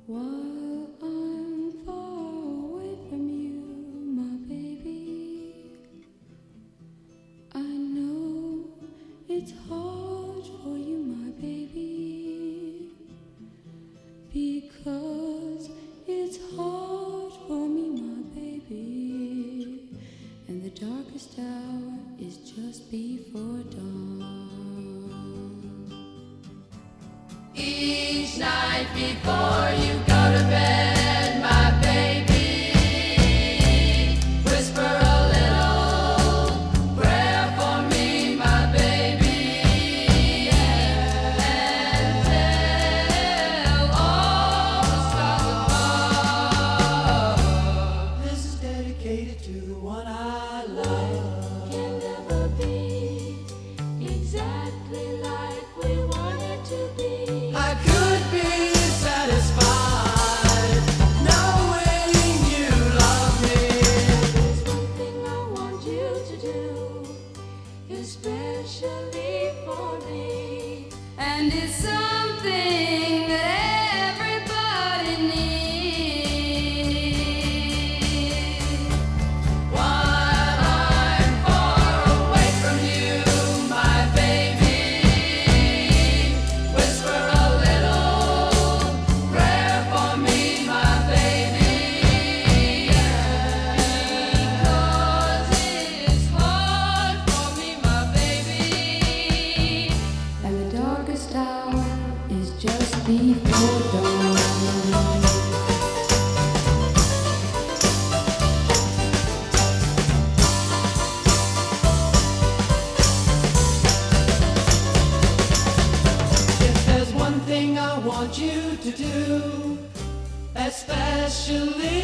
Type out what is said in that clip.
While I'm far away from you, my baby, I know it's hard for you, my baby, because it's hard for me, my baby, and the darkest hour is just before dawn. Each night before you go to bed, my baby, whisper a little prayer for me, my baby, and tell all the stars above. This is dedicated to the one I love. Can never be exactly like we want it to be. I could be satisfied knowing you love me. There's one thing I want you to do, especially for me, and it's something that everybody needs. While I'm far away from you, my baby, whisper a little prayer for me, my baby, because it's hard for me, my baby, and the darkest hour is just before dawn. If there's one thing I want you to do, especially